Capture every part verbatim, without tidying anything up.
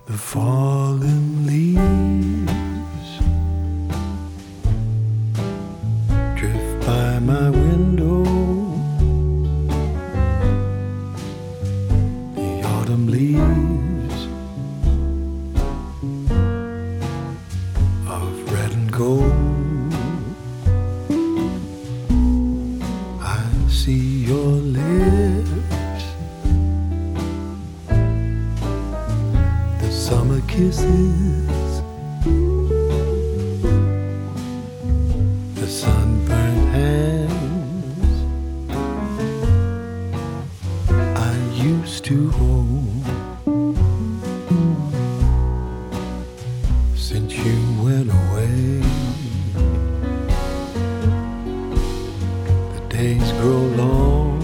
the fallen leaves drift by my window. The autumn leaves of red and gold. I see your lips, the summer kisses, the sunburned hands I used to hold. Since you went away, the days grow long,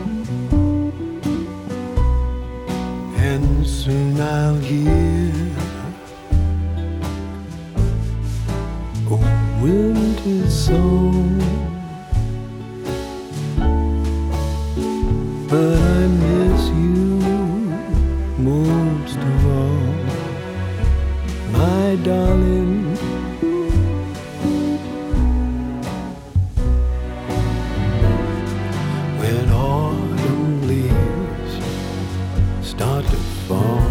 and soon I'll hear a winter song. But I miss you most of all, my darling. When autumn leaves start to fall,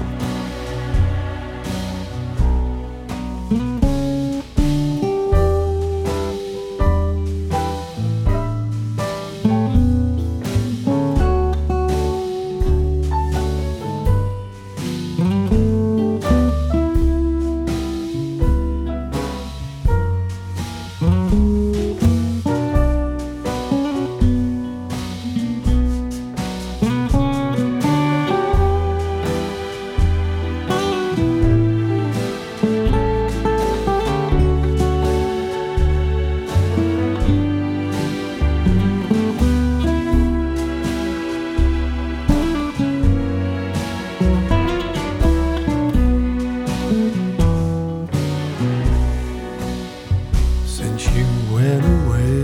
since you went away,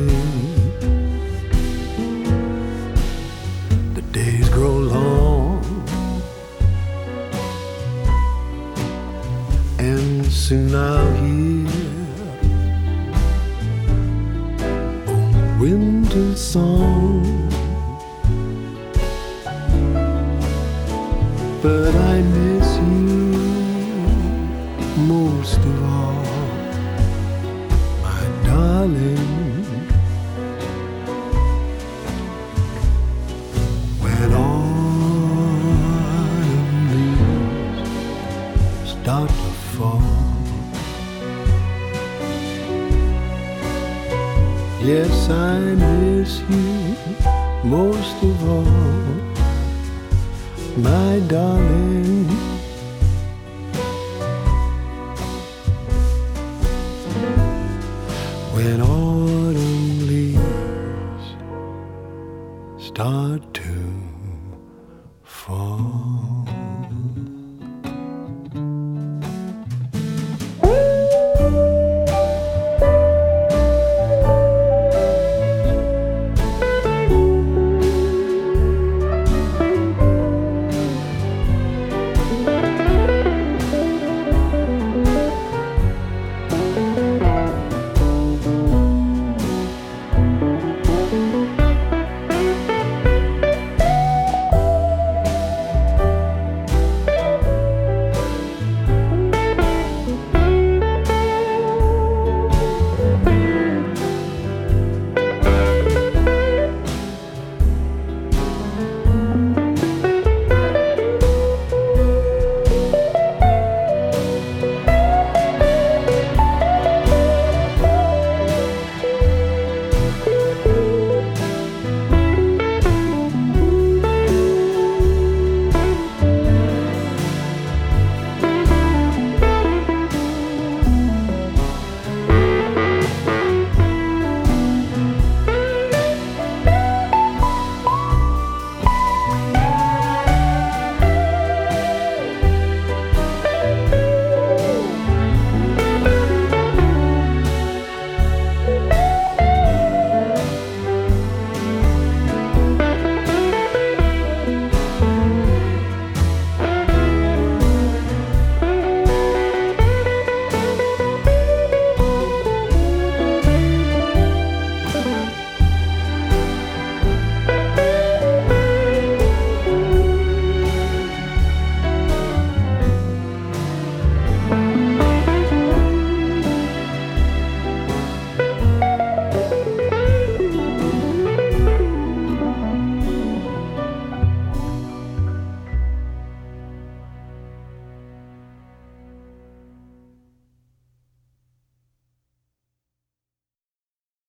the days grow long, and soon I'll hear a winter song. But I miss you most of all, my darling. When autumn leaves start to fall, yes, I miss you most of all, my darling. When autumn leaves start to fall.